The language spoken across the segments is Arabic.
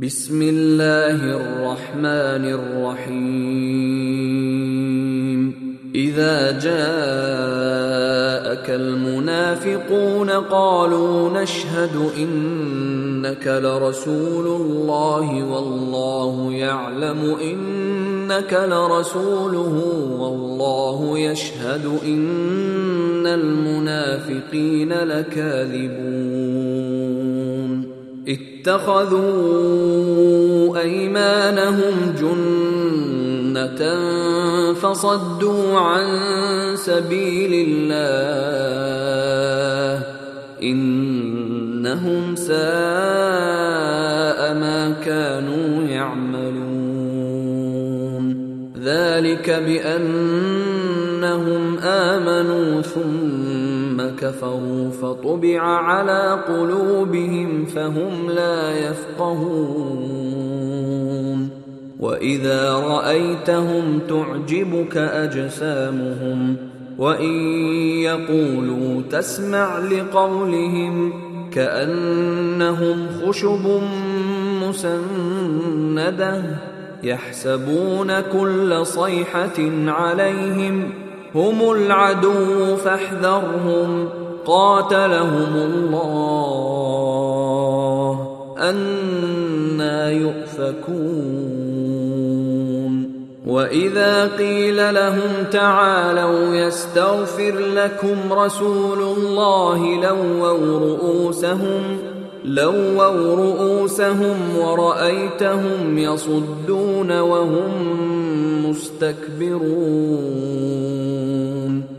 بسم الله الرحمن الرحيم إذا جاءك المنافقون قالوا نشهد إنك لرسول الله والله يعلم إنك لرسوله والله يشهد إن المنافقين لكاذبون اتخذوا أيمانهم جنة فصدوا عن سبيل الله إنهم ساء ما كانوا يعملون ذلك بأنهم آمنوا ثم كفروا فطبع على قلوبهم فهم لا يفقهون وإذا رأيتهم تعجبك أجسامهم وإن يقولوا تسمع لقولهم كأنهم خشب مسندة يحسبون كل صيحة عليهم هم العدو فاحذرهم قاتلهم الله أنى يؤفكون وإذا قيل لهم تعالوا يستغفر لكم رسول الله لووا رؤوسهم ورأيتهم يصدون وهم مستكبرون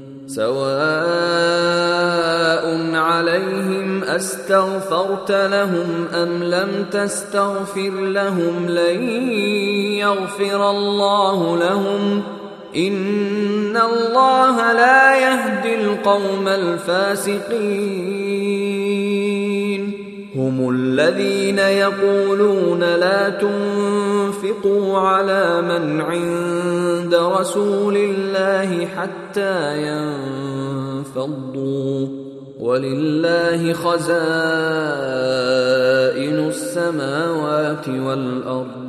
سواء عليهم أستغفرت لهم أم لم تستغفر لهم لن يغفر الله لهم إن الله لا يهدي القوم الفاسقين هم الذين يقولون لا تنفقوا على من عند رسول الله حتى ينفضوا ولله خزائن السماوات والأرض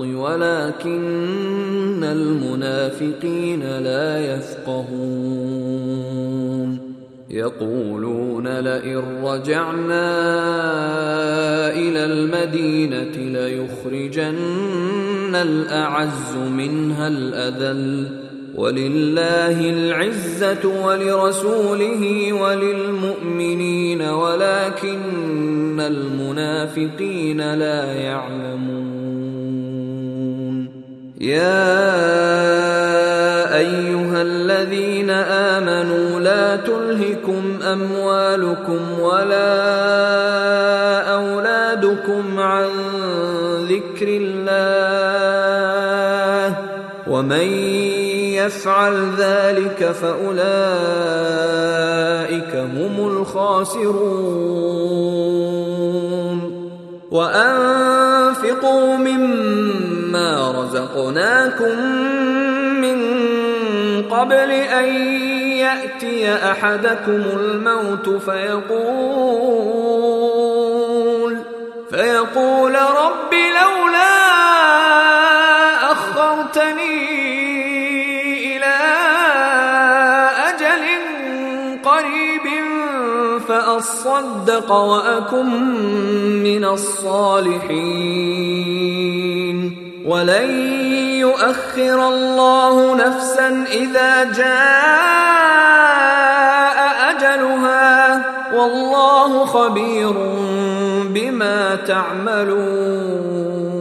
ولكن المنافقين لا يفقهون يقولون لئن رجعنا إلى المدينة ليخرجن الأعز منها الأذل ولله العزة ولرسوله وللمؤمنين ولكن المنافقين لا يعلمون يا أيها الذين آمنوا لا تلهكم أموالكم ولا أولادكم عن ذكر الله ومن يفعل ذلك فأولئك هم الخاسرون وأنفقوا مما رزقناكم من قبل أن يأتي أحدكم الموت فيقول رب لولا أخرتني إلى أجل قريب فأصدق وأكن من الصالحين ولن يؤخر الله نفسا إذا جاء أجلها والله خبير بما تعملون